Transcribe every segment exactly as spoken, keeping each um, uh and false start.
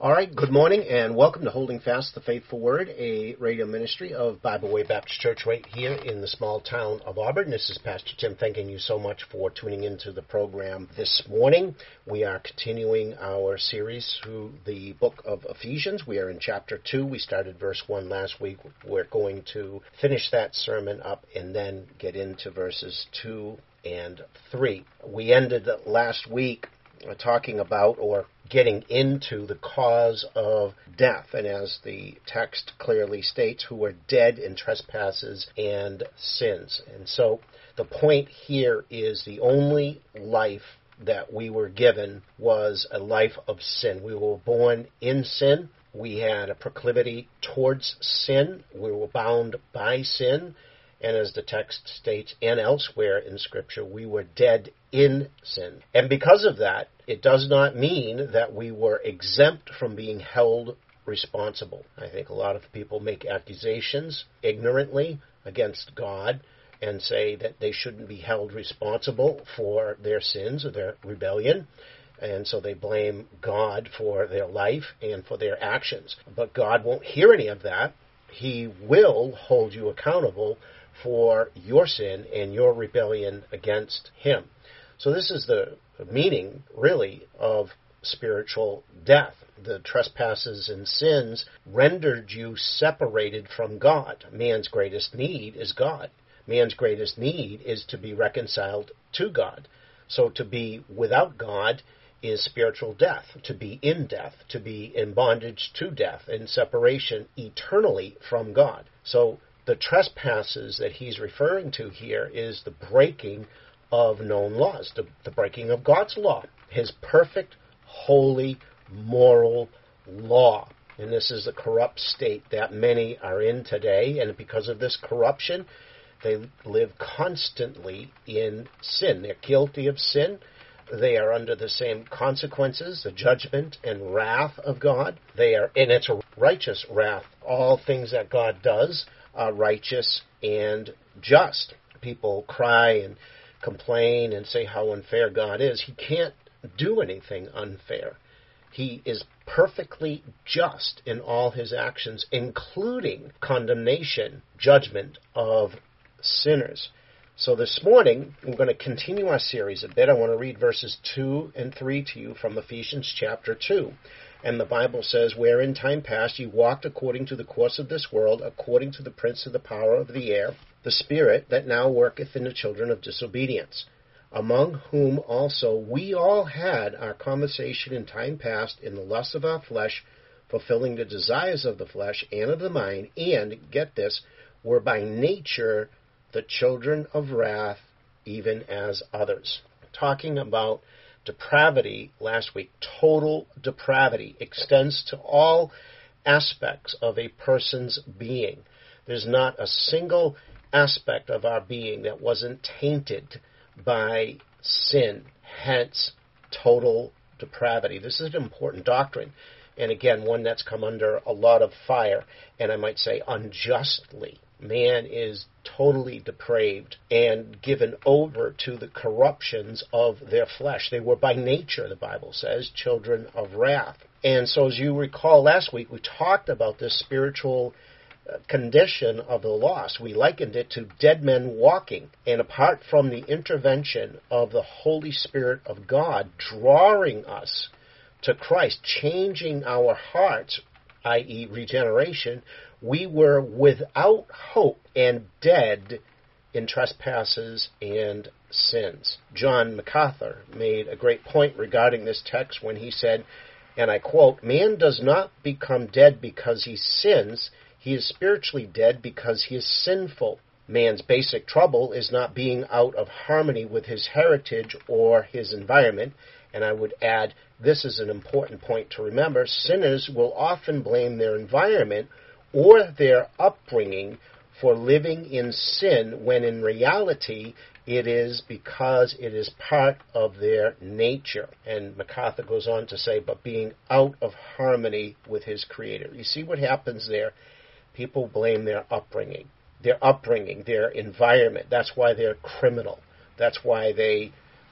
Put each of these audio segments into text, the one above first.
All right, good morning and welcome to Holding Fast the Faithful Word, a radio ministry of Bible Way Baptist Church right here in the small town of Auburn. This is Pastor Tim thanking you so much for tuning into the program this morning. We are continuing our series through the book of Ephesians. We are in chapter two. We started verse one last week. We're going to finish that sermon up and then get into verses two and three. We ended last week talking about or getting into the cause of death, and as the text clearly states, who are dead in trespasses and sins. And so the point here is the only life that we were given was a life of sin. We were born in sin. We had a proclivity towards sin. We were bound by sin. And as the text states, and elsewhere in Scripture, we were dead in sin. And because of that, it does not mean that we were exempt from being held responsible. I think a lot of people make accusations ignorantly against God and say that they shouldn't be held responsible for their sins or their rebellion. And so they blame God for their life and for their actions. But God won't hear any of that. He will hold you accountable for your sin and your rebellion against Him. So this is the meaning, really, of spiritual death. The trespasses and sins rendered you separated from God. Man's greatest need is God. Man's greatest need is to be reconciled to God. So to be without God is spiritual death, to be in death, to be in bondage to death, in separation eternally from God. So the trespasses that he's referring to here is the breaking of known laws, the, the breaking of God's law, his perfect, holy, moral law. And this is the corrupt state that many are in today, and because of this corruption, they live constantly in sin. They're guilty of sin. They are under the same consequences, the judgment and wrath of God. They are, and it's a righteous wrath. All things that God does are righteous and just. People cry and complain and say how unfair God is. He can't do anything unfair. He is perfectly just in all his actions, including condemnation, judgment of sinners. So this morning, we're going to continue our series a bit. I want to read verses two and three to you from Ephesians chapter two. And the Bible says, "Where in time past you walked according to the course of this world, according to the prince of the power of the air, the spirit that now worketh in the children of disobedience, among whom also we all had our conversation in time past in the lust of our flesh, fulfilling the desires of the flesh and of the mind, and," get this, "were by nature the children of wrath, even as others." Talking about depravity last week, total depravity extends to all aspects of a person's being. There's not a single aspect of our being that wasn't tainted by sin, hence total depravity. This is an important doctrine, and again, one that's come under a lot of fire, and I might say unjustly. Man is totally depraved and given over to the corruptions of their flesh. They were by nature, the Bible says, children of wrath. And so as you recall last week, we talked about this spiritual condition of the lost. We likened it to dead men walking. And apart from the intervention of the Holy Spirit of God drawing us to Christ, changing our hearts, that is regeneration, we were without hope and dead in trespasses and sins. John MacArthur made a great point regarding this text when he said, and I quote, "Man does not become dead because he sins. He is spiritually dead because he is sinful. Man's basic trouble is not being out of harmony with his heritage or his environment." And I would add, this is an important point to remember, sinners will often blame their environment or their upbringing for living in sin, when in reality it is because it is part of their nature. And MacArthur goes on to say, but being out of harmony with his Creator. You see what happens there? People blame their upbringing, their upbringing, their environment. That's why they're criminal. That's why they uh,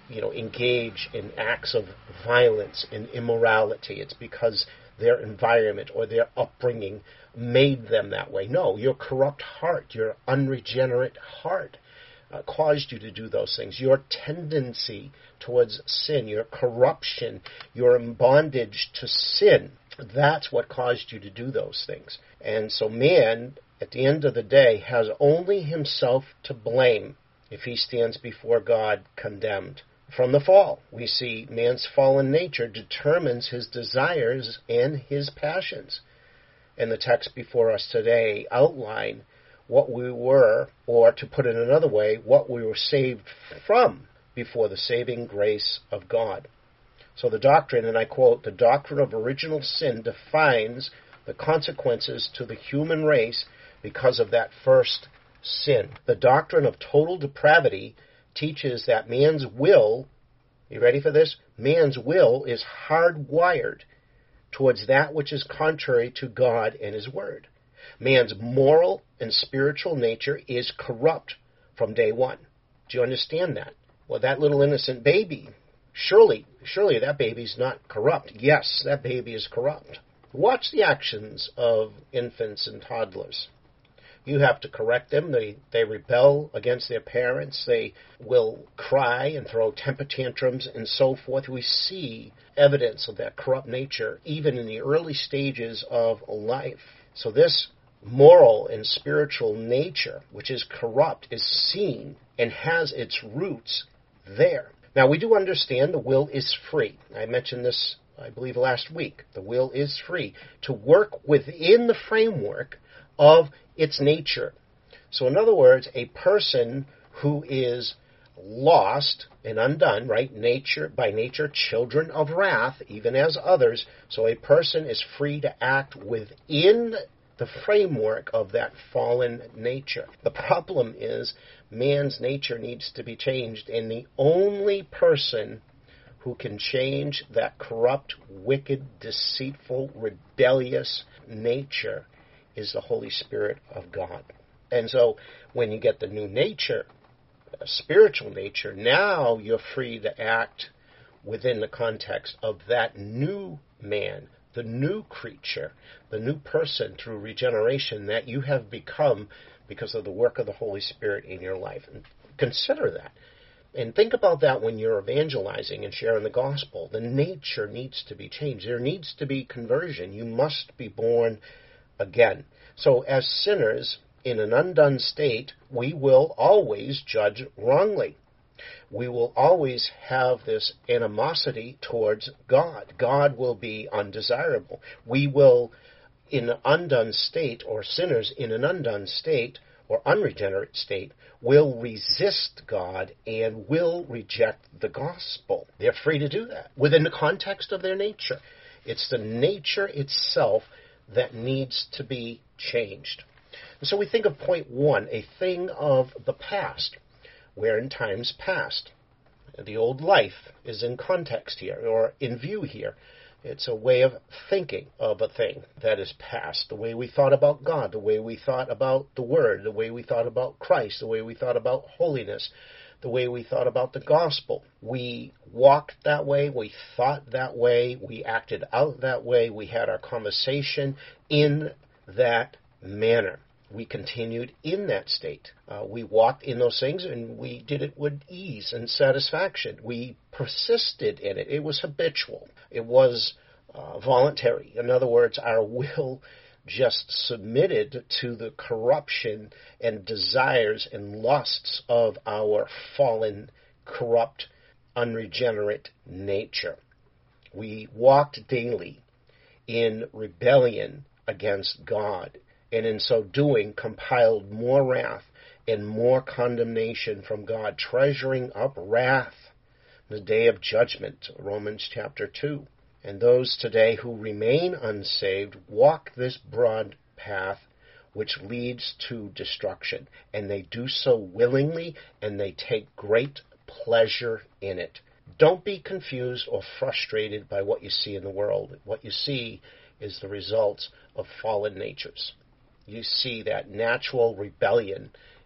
you know, engage in acts of violence and immorality. It's because their environment or their upbringing made them that way. No, your corrupt heart, your unregenerate heart uh, caused you to do those things. Your tendency towards sin, your corruption, your bondage to sin, that's what caused you to do those things. And so man, at the end of the day, has only himself to blame if he stands before God condemned. From the fall, we see man's fallen nature determines his desires and his passions. And the text before us today outline what we were, or to put it another way, what we were saved from before the saving grace of God. So the doctrine, and I quote, "The doctrine of original sin defines the consequences to the human race because of that first sin. The doctrine of total depravity teaches that man's will, you ready for this? Man's will is hardwired towards that which is contrary to God and His Word. Man's moral and spiritual nature is corrupt from day one." Do you understand that? Well, that little innocent baby, surely, surely that baby's not corrupt. Yes, that baby is corrupt. Watch the actions of infants and toddlers. You have to correct them. They, they rebel against their parents. They will cry and throw temper tantrums and so forth. We see evidence of that corrupt nature even in the early stages of life. So this moral and spiritual nature, which is corrupt, is seen and has its roots there. Now, we do understand the will is free. I mentioned this, I believe, last week. The will is free to work within the framework of its nature. So in other words, a person who is lost and undone, right, nature by nature, children of wrath, even as others, so a person is free to act within the framework of that fallen nature. The problem is man's nature needs to be changed, and the only person who can change that corrupt, wicked, deceitful, rebellious nature is the Holy Spirit of God. And so when you get the new nature, a spiritual nature, now you're free to act within the context of that new man, the new creature, the new person through regeneration that you have become because of the work of the Holy Spirit in your life. And consider that. And think about that when you're evangelizing and sharing the gospel. The nature needs to be changed. There needs to be conversion. You must be born again. So as sinners in an undone state, we will always judge wrongly. We will always have this animosity towards God. God will be undesirable. We will, in an undone state, or sinners in an undone state, or unregenerate state, will resist God and will reject the gospel. They're free to do that within the context of their nature. It's the nature itself that needs to be changed. And so we think of point one, a thing of the past, where in times past. The old life is in context here, or in view here. It's a way of thinking of a thing that is past, the way we thought about God, the way we thought about the Word, the way we thought about Christ, the way we thought about holiness, the way we thought about the gospel. We walked that way, we thought that way, we acted out that way, we had our conversation in that manner. We continued in that state. Uh, we walked in those things, and we did it with ease and satisfaction. We persisted in it. It was habitual. It was uh, voluntary. In other words, our will just submitted to the corruption and desires and lusts of our fallen, corrupt, unregenerate nature. We walked daily in rebellion against God, and in so doing compiled more wrath and more condemnation from God, treasuring up wrath in the day of judgment, Romans chapter two. And those today who remain unsaved walk this broad path which leads to destruction, and they do so willingly, and they take great pleasure in it. Don't be confused or frustrated by what you see in the world. What you see is the results of fallen natures. You see that natural rebellion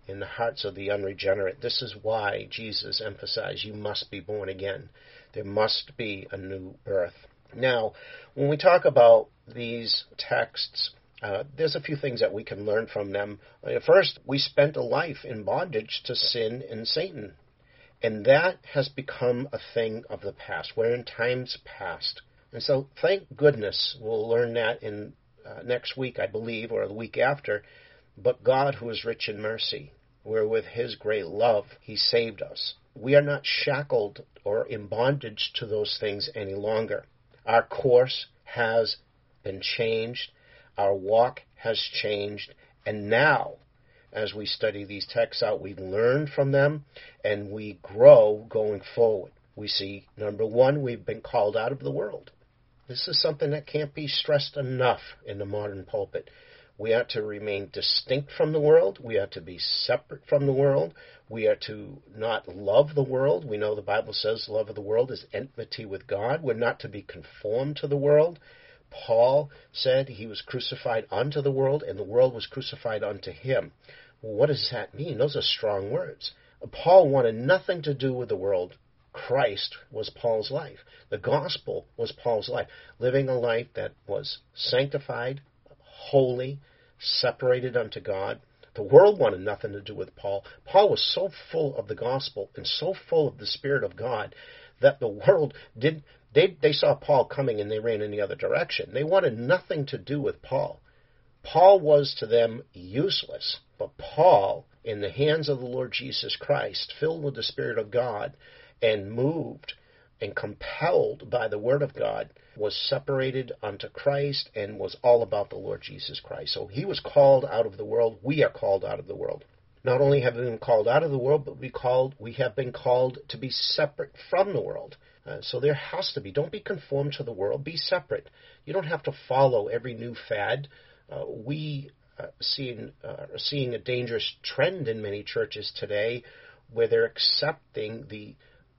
in the hearts of the unregenerate. This is why Jesus emphasized you must be born again. There must be a new birth. Now, when we talk about these texts, uh, there's a few things that we can learn from them. Uh, first, we spent a life in bondage to sin and Satan, and that has become a thing of the past. We're in times past. And so thank goodness we'll learn that in uh, next week, I believe, or the week after. But God, who is rich in mercy, where with his great love he saved us. We are not shackled or in bondage to those things any longer. Our course has been changed. Our walk has changed. And now, as we study these texts out, we learn from them and we grow going forward. We see, number one, we've been called out of the world. This is something that can't be stressed enough in the modern pulpit. We are to remain distinct from the world. We are to be separate from the world. We are to not love the world. We know the Bible says love of the world is enmity with God. We're not to be conformed to the world. Paul said he was crucified unto the world, and the world was crucified unto him. Well, what does that mean? Those are strong words. Paul wanted nothing to do with the world. Christ was Paul's life. The gospel was Paul's life. Living a life that was sanctified, holy, separated unto God. The world wanted nothing to do with Paul. Paul was so full of the gospel and so full of the Spirit of God that the world did. They, they saw Paul coming and they ran in the other direction. They wanted nothing to do with Paul. Paul was to them useless. But Paul, in the hands of the Lord Jesus Christ, filled with the Spirit of God and moved and compelled by the Word of God, was separated unto Christ and was all about the Lord Jesus Christ. So he was called out of the world. We are called out of the world. Not only have we been called out of the world, but we called we have been called to be separate from the world. Uh, so there has to be. Don't be conformed to the world. Be separate. You don't have to follow every new fad. Uh, we uh, seeing uh, are seeing a dangerous trend in many churches today, where they're accepting the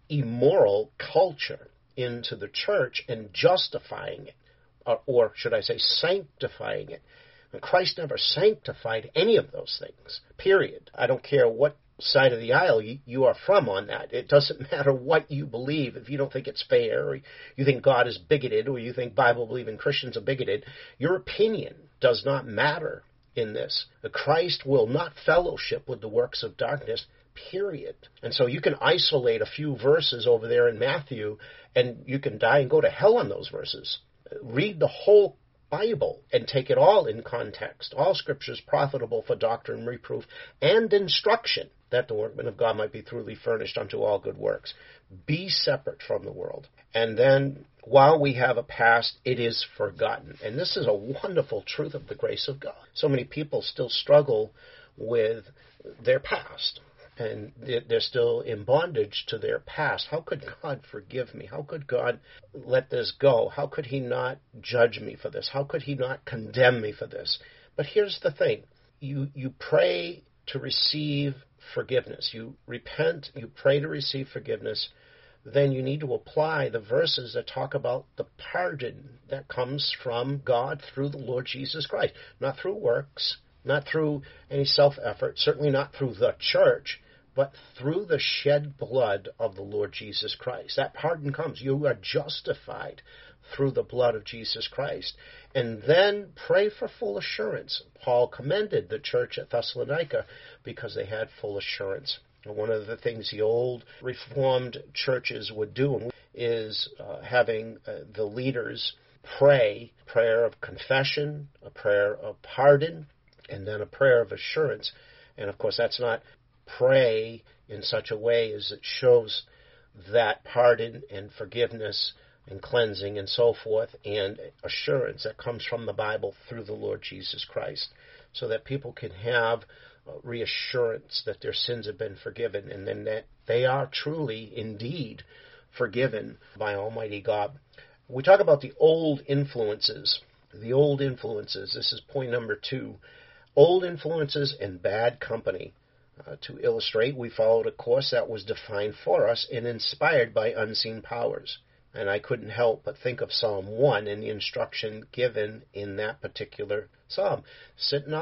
immoral culture into the church and justifying it, or, or should I say sanctifying it. And Christ never sanctified any of those things, period. I don't care what side of the aisle you, you are from on that. It doesn't matter what you believe. If you don't think it's fair, or you think God is bigoted, or you think Bible-believing Christians are bigoted, your opinion does not matter in this. Christ will not fellowship with the works of darkness, period. And so you can isolate a few verses over there in Matthew, and you can die and go to hell on those verses. Read the whole Bible and take it all in context. All Scripture is profitable for doctrine, reproof, and instruction, that the workman of God might be truly furnished unto all good works. Be separate from the world. And then, while we have a past, it is forgotten. And this is a wonderful truth of the grace of God. So many people still struggle with their past, and they're still in bondage to their past. How could God forgive me? How could God let this go? How could he not judge me for this? How could he not condemn me for this? But here's the thing. You, you pray to receive forgiveness. You repent, you pray to receive forgiveness. Then you need to apply the verses that talk about the pardon that comes from God through the Lord Jesus Christ. Not through works, not through any self-effort, certainly not through the church, but through the shed blood of the Lord Jesus Christ. That pardon comes. You are justified through the blood of Jesus Christ. And then pray for full assurance. Paul commended the church at Thessalonica because they had full assurance. And one of the things the old Reformed churches would do is uh, having uh, the leaders pray a prayer of confession, a prayer of pardon, and then a prayer of assurance. And of course, that's not pray in such a way as it shows that pardon and forgiveness and cleansing and so forth and assurance that comes from the Bible through the Lord Jesus Christ, so that people can have reassurance that their sins have been forgiven, and then that they are truly, indeed, forgiven by Almighty God. We talk about the old influences. The old influences. This is point number two. Old influences and bad company. Uh, to illustrate, we followed a course that was defined for us and inspired by unseen powers. And I couldn't help but think of Psalm one and the instruction given in that particular psalm. Sit not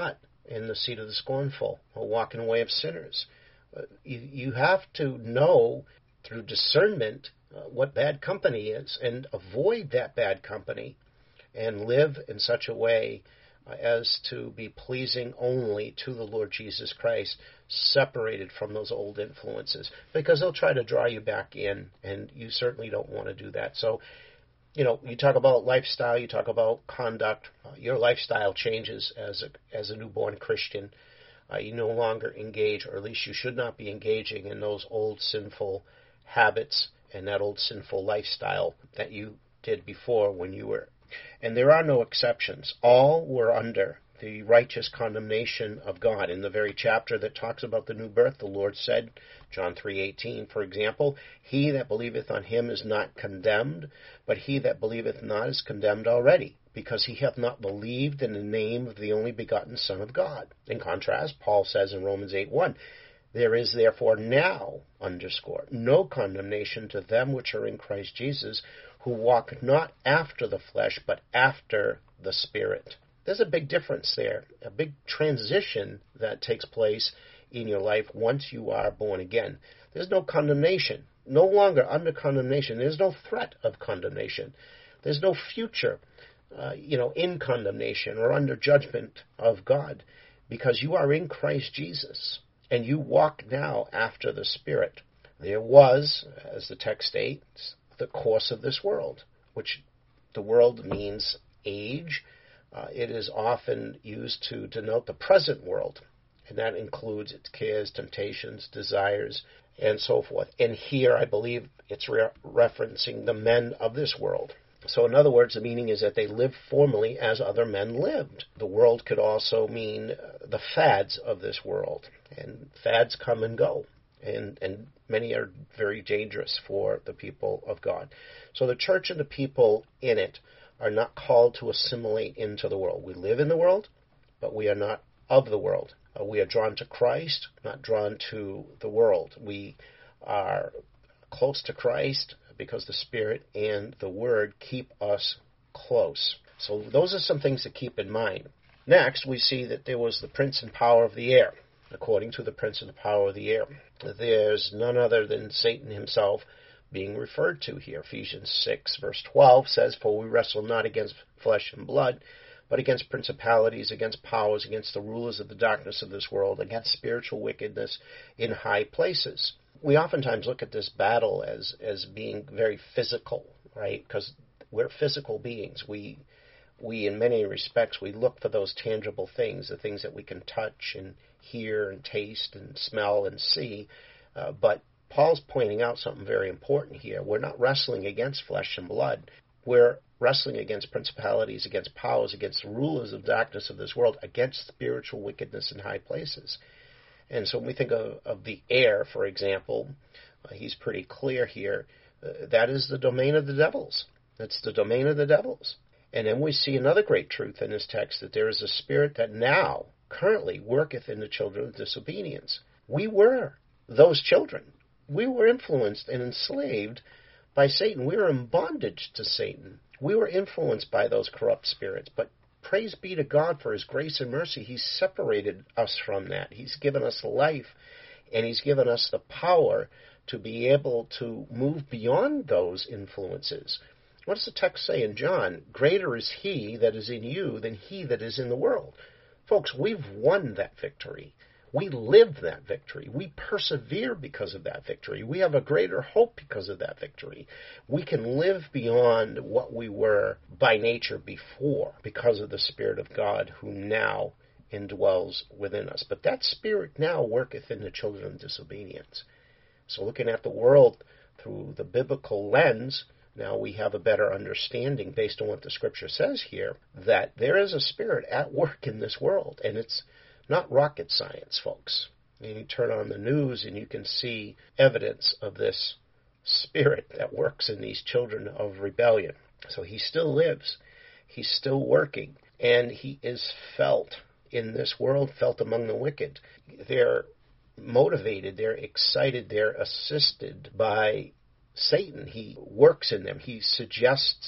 in the seat of the scornful, or walk in the way of sinners. Uh, you, you have to know through discernment uh, what bad company is and avoid that bad company and live in such a way uh, as to be pleasing only to the Lord Jesus Christ, separated from those old influences, because they'll try to draw you back in, and you certainly don't want to do that. So, you know, you talk about lifestyle, you talk about conduct. Uh, your lifestyle changes as a, as a newborn Christian. Uh, you no longer engage, or at least you should not be engaging in those old sinful habits and that old sinful lifestyle that you did before when you were. And there are no exceptions. All were under the righteous condemnation of God. In the very chapter that talks about the new birth, the Lord said, John three eighteen, for example, he that believeth on him is not condemned, but he that believeth not is condemned already, because he hath not believed in the name of the only begotten Son of God. In contrast, Paul says in Romans eight one, there is therefore now, underscore, no condemnation to them which are in Christ Jesus, who walk not after the flesh, but after the Spirit. There's a big difference there, a big transition that takes place in your life once you are born again. There's no condemnation, no longer under condemnation. There's no threat of condemnation. There's no future, uh, you know, in condemnation or under judgment of God, because you are in Christ Jesus, and you walk now after the Spirit. There was, as the text states, the course of this world, which the world means age. Uh, it is often used to denote the present world, and that includes its cares, temptations, desires, and so forth. And here, I believe it's re- referencing the men of this world. So in other words, the meaning is that they lived formerly as other men lived. The world could also mean the fads of this world, and fads come and go, and, and many are very dangerous for the people of God. So the church and the people in it are not called to assimilate into the world. We live in the world, but we are not of the world. Uh, we are drawn to Christ, not drawn to the world. We are close to Christ because the Spirit and the Word keep us close. So those are some things to keep in mind. Next, we see that there was the prince and power of the air. According to the prince and the power of the air, there's none other than Satan himself being referred to here. Ephesians six, verse twelve says, for we wrestle not against flesh and blood, but against principalities, against powers, against the rulers of the darkness of this world, against spiritual wickedness in high places. We oftentimes look at this battle as, as being very physical, right? Because we're physical beings. We, we, in many respects, we look for those tangible things, the things that we can touch and hear and taste and smell and see. Uh, but Paul's pointing out something very important here. We're not wrestling against flesh and blood. We're wrestling against principalities, against powers, against the rulers of darkness of this world, against spiritual wickedness in high places. And so when we think of, of the air, for example, uh, he's pretty clear here. Uh, that is the domain of the devils. That's the domain of the devils. And then we see another great truth in this text, that there is a spirit that now, currently, worketh in the children of disobedience. We were those children. We were influenced and enslaved by Satan. We were in bondage to Satan. We were influenced by those corrupt spirits. But praise be to God for His grace and mercy. He's separated us from that. He's given us life, and He's given us the power to be able to move beyond those influences. What does the text say in John? Greater is He that is in you than he that is in the world. Folks, we've won that victory. We live that victory. We persevere because of that victory. We have a greater hope because of that victory. We can live beyond what we were by nature before because of the Spirit of God who now indwells within us. But that Spirit now worketh in the children of disobedience. So looking at the world through the biblical lens, now we have a better understanding based on what the Scripture says here, that there is a spirit at work in this world, and it's not rocket science, folks. And you turn on the news and you can see evidence of this spirit that works in these children of rebellion. So he still lives. He's still working. And he is felt in this world, felt among the wicked. They're motivated, they're excited, they're assisted by Satan. He works in them. He suggests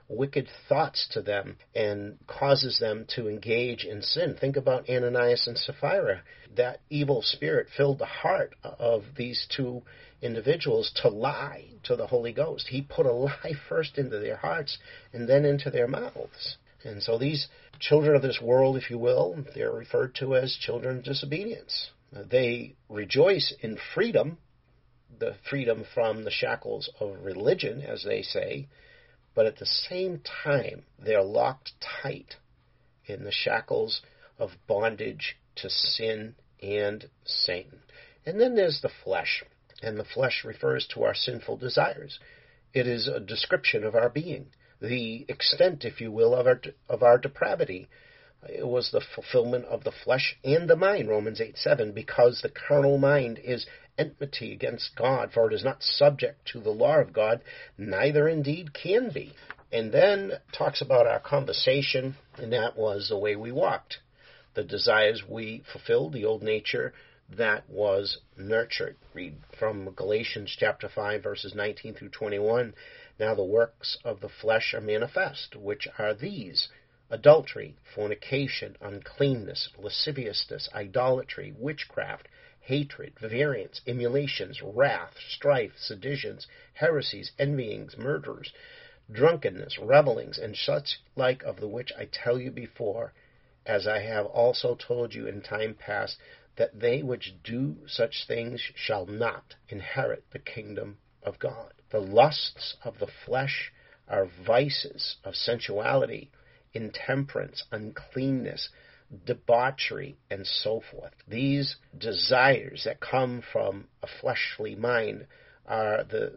wicked thoughts to them and causes them to engage in sin. Think about Ananias and Sapphira. That evil spirit filled the heart of these two individuals to lie to the Holy Ghost. He put a lie first into their hearts and then into their mouths. And so these children of this world, if you will, they're referred to as children of disobedience. They rejoice in freedom, the freedom from the shackles of religion, as they say, but at the same time, they're locked tight in the shackles of bondage to sin and Satan. And then there's the flesh, and the flesh refers to our sinful desires. It is a description of our being, the extent, if you will, of our of our depravity. It was the fulfillment of the flesh and the mind, Romans eight seven, because the carnal mind is enmity against God, for it is not subject to the law of God, neither indeed can be. And then talks about our conversation, and that was the way we walked. The desires we fulfilled, the old nature that was nurtured. Read from Galatians chapter five, verses nineteen through twenty-one. Now the works of the flesh are manifest, which are these: adultery, fornication, uncleanness, lasciviousness, idolatry, witchcraft, hatred, variance, emulations, wrath, strife, seditions, heresies, envyings, murders, drunkenness, revellings, and such like, of the which I tell you before, as I have also told you in time past, that they which do such things shall not inherit the kingdom of God. The lusts of the flesh are vices of sensuality, intemperance, uncleanness, debauchery, and so forth. These desires that come from a fleshly mind are the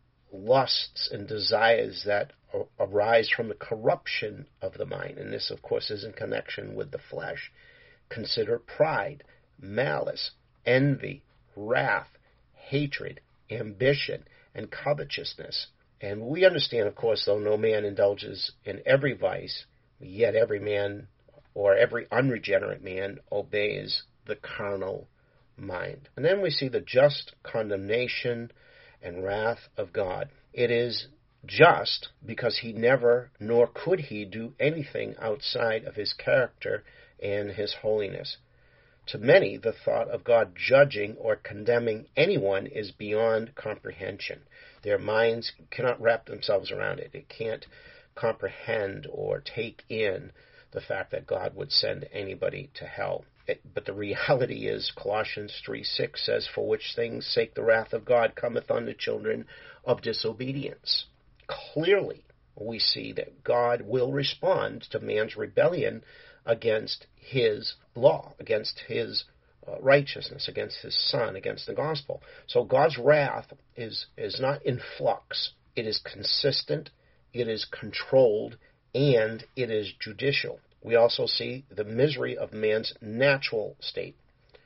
lusts and desires that arise from the corruption of the mind. And this, of course, is in connection with the flesh. Consider pride, malice, envy, wrath, hatred, ambition, and covetousness. And we understand, of course, though no man indulges in every vice, yet every man or every unregenerate man obeys the carnal mind. And then we see the just condemnation and wrath of God. It is just because he never, nor could he, do anything outside of his character and his holiness. To many, the thought of God judging or condemning anyone is beyond comprehension. Their minds cannot wrap themselves around it. It can't comprehend or take in the fact that God would send anybody to hell. It, but the reality is, Colossians three six says, for which things sake the wrath of God cometh on the children of disobedience. Clearly, we see that God will respond to man's rebellion against his law, against his uh, righteousness, against his Son, against the gospel. So God's wrath is, is not in flux. It is consistent, it is controlled, and it is judicial. We also see the misery of man's natural state.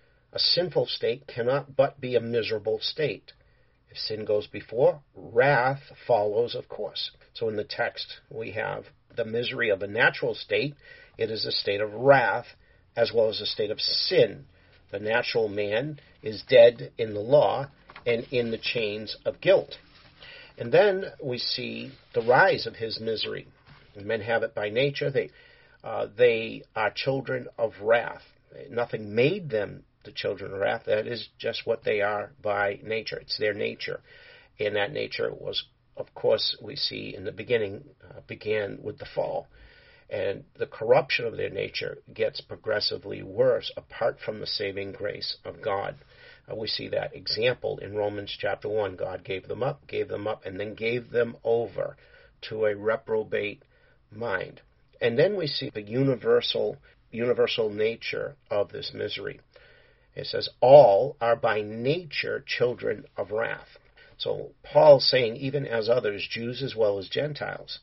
A sinful state cannot but be a miserable state. If sin goes before, wrath follows, of course. So in the text, we have the misery of a natural state. It is a state of wrath as well as a state of sin. The natural man is dead in the law and in the chains of guilt. And then we see the rise of his misery. Men have it by nature. They, uh, they are children of wrath. Nothing made them the children of wrath. That is just what they are by nature. It's their nature. And that nature was, of course, we see in the beginning, uh, began with the fall. And the corruption of their nature gets progressively worse apart from the saving grace of God. Uh, we see that example in Romans chapter one. God gave them up, gave them up, and then gave them over to a reprobate mind. And then we see the universal, universal nature of this misery. It says, all are by nature children of wrath. So Paul's saying, even as others, Jews as well as Gentiles,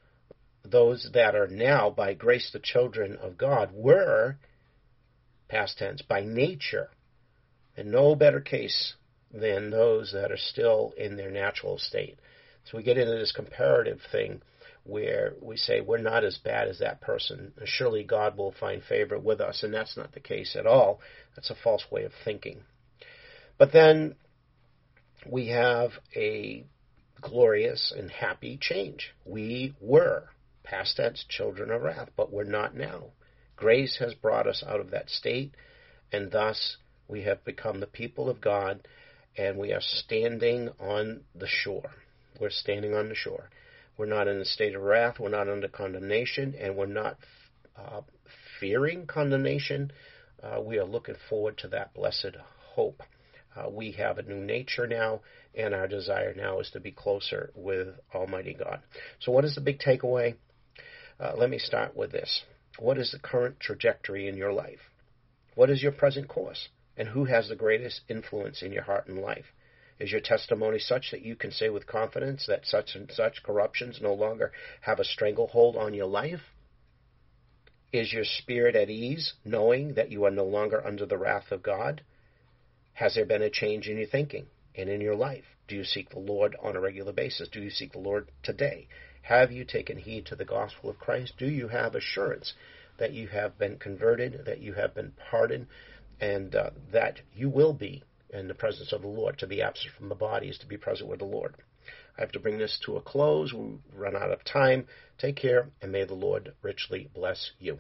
those that are now by grace the children of God were, past tense, by nature, in no better case than those that are still in their natural state. So we get into this comparative thing where we say we're not as bad as that person. Surely God will find favor with us, and that's not the case at all. That's a false way of thinking. But then we have a glorious and happy change. We were past tense, children of wrath, but we're not now. Grace has brought us out of that state, and thus we have become the people of God, and we are standing on the shore. We're standing on the shore. We're not in a state of wrath. We're not under condemnation, and we're not uh, fearing condemnation. Uh, we are looking forward to that blessed hope. Uh, we have a new nature now, and our desire now is to be closer with Almighty God. So what is the big takeaway? Uh, let me start with this. What is the current trajectory in your life? What is your present course? And who has the greatest influence in your heart and life? Is your testimony such that you can say with confidence that such and such corruptions no longer have a stranglehold on your life? Is your spirit at ease, knowing that you are no longer under the wrath of God? Has there been a change in your thinking and in your life? Do you seek the Lord on a regular basis? Do you seek the Lord today? Have you taken heed to the gospel of Christ? Do you have assurance that you have been converted, that you have been pardoned, and uh, that you will be in the presence of the Lord? To be absent from the body is to be present with the Lord. I have to bring this to a close. We've run out of time. Take care, and may the Lord richly bless you.